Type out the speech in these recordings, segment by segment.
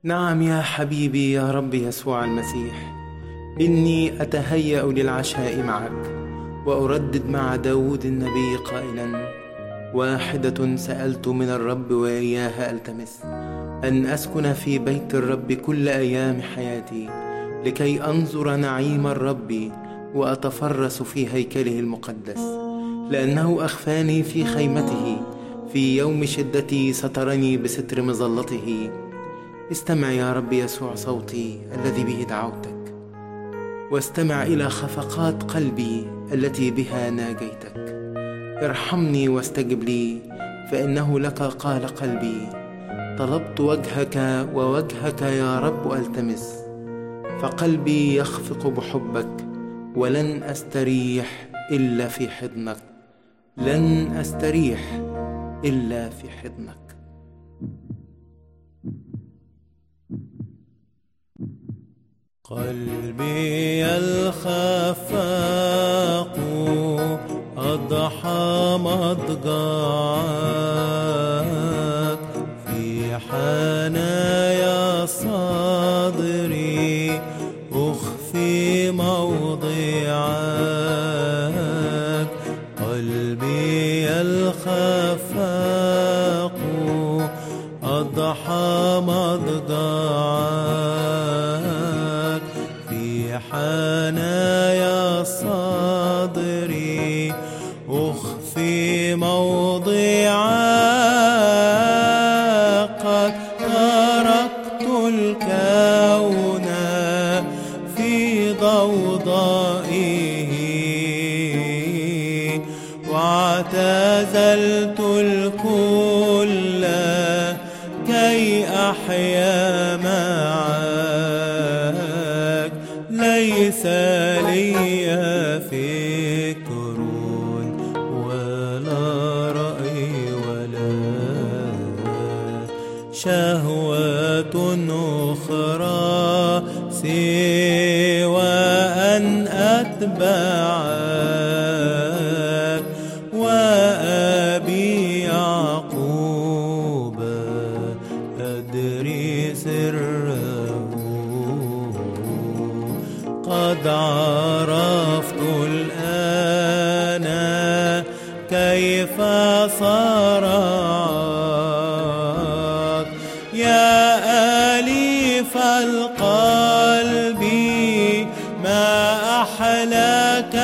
نعم يا حبيبي يا رب يسوع المسيح، إني أتهيأ للعشاء معك وأردد مع داود النبي قائلا: واحدة سألت من الرب وإياها ألتمس، أن أسكن في بيت الرب كل أيام حياتي، لكي أنظر نعيم الرب وأتفرس في هيكله المقدس، لأنه أخفاني في خيمته، في يوم شدتي سترني بستر مظلته. استمع يا رب يسوع صوتي الذي به دعوتك، واستمع إلى خفقات قلبي التي بها ناجيتك. ارحمني واستجب لي، فإنه لك قال قلبي. طلبت وجهك ووجهك يا رب ألتمس، فقلبي يخفق بحبك، ولن أستريح إلا في حضنك، لن أستريح إلا في حضنك. قلبي الخفاق أضحى مضجعك، في حنايا صدري أخفي موضعك. قلبي الخفاق أضحى مضجعك، في حنايا صدري أخفي موضعك. قد تركت الكون في ضوضائه، واعتزلت الكل كي أحيا معك. ليس لي فكر ولا رأي ولا شهوة أخرى سوى أن أتبعك. وأبي يعقوب أدري سره، قد عرفت الآن كيف صرعت. يا أليف القلب ما أحلاك،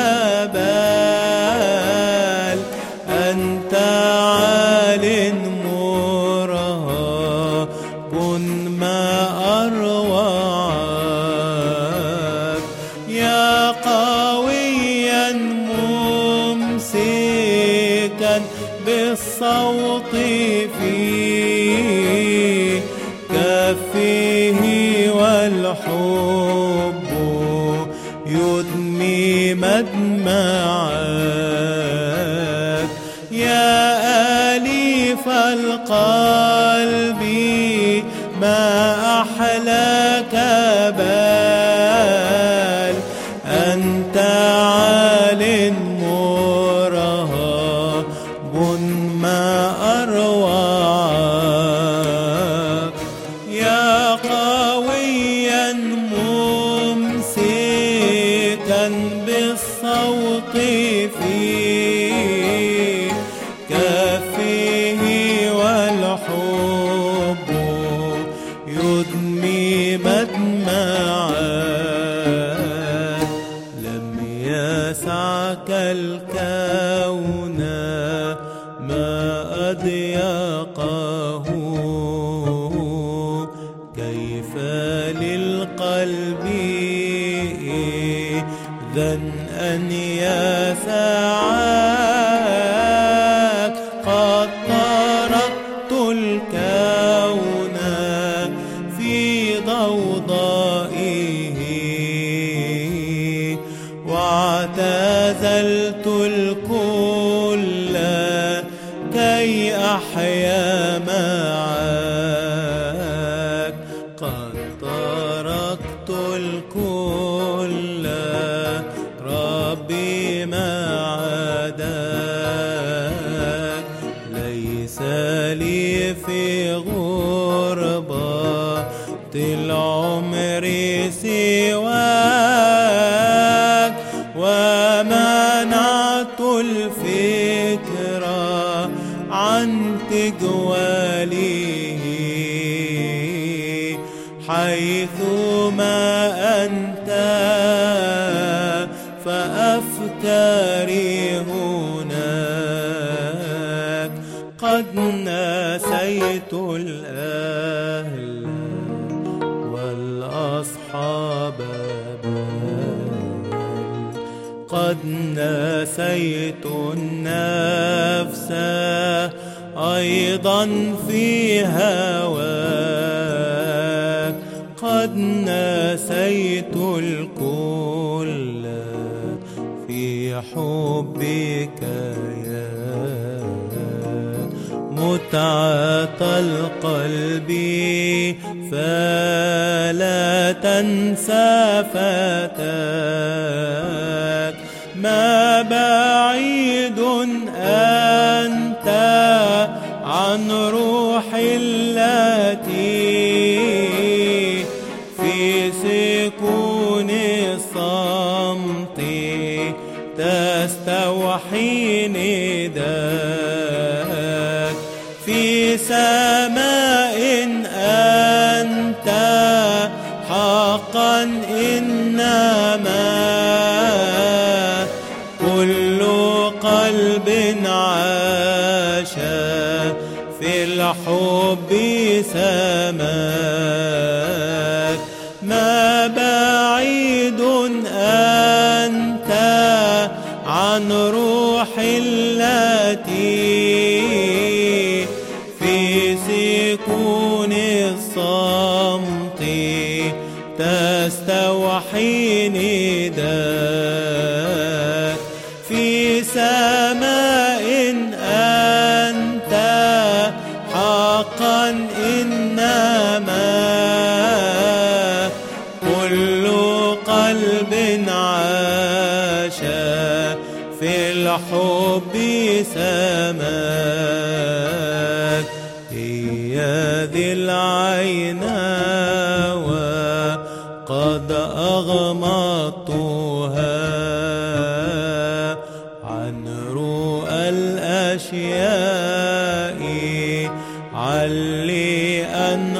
بال أنت عال مرهق ما أروعك. يا قويا ممسكا بالصوت في كفه، والحب يدمي مدمعك. يا أليف القلب ما أحلاك، بال أنت عال مرهب ما أروعك. يا قويا ممسكا بالصوت في كفه، والحب يدمي مدمعك. لم يسعك الكون ما أضيقه، كيف للقلب إذن أن يسعك. قد تركت الكون في ضوضائه، واعتزلت الكل كي أحيا معك. قد تركت الكل ربي ما عداك. ليس لي في غربة العمر سواك، ومنعت الفكرة عن تجواله، حيثما أنت فأفكاري هناك. قد نسيت الأهل والأصحاب بل قد نسيت النفس أيضا في هواك. قد نسيت الكل في حبك يا متعة القلب، فلا تنسى فتاك. ما بعيد أنت عن روحي التي في سكون الصمت تستوحي نداك. في سماء أنت حقا، إنما كل قلب عاش في الحب سماك. ما بعيد أنت عن روحي التي في سكون الصمت تستوحي نداك. في سماء أنت حقا، إنما كل قلب عاش في الحب سماك. هي ذي العينا وقد أغمضتها عن رؤى الأشياء، علي أن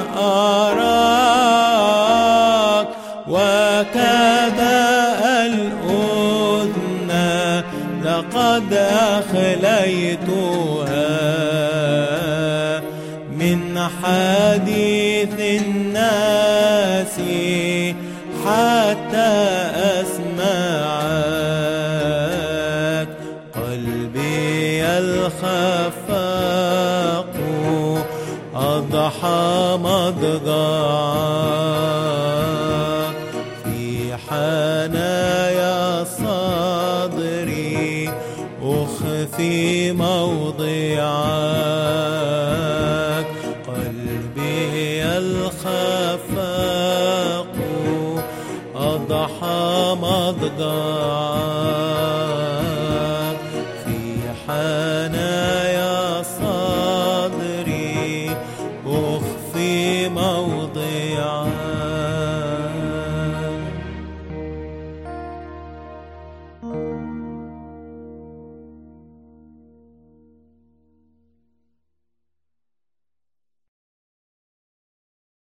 أراك. وكذا الأذن لقد أخليتها من حديث الناس حتى أسمعك. قلبي الخفاق أضحى مضجعك. في حنايا صدري أخفي موضعك. قلبي الخفاق أضحى مضجعك. في حنايا صدري أخفي موضعك.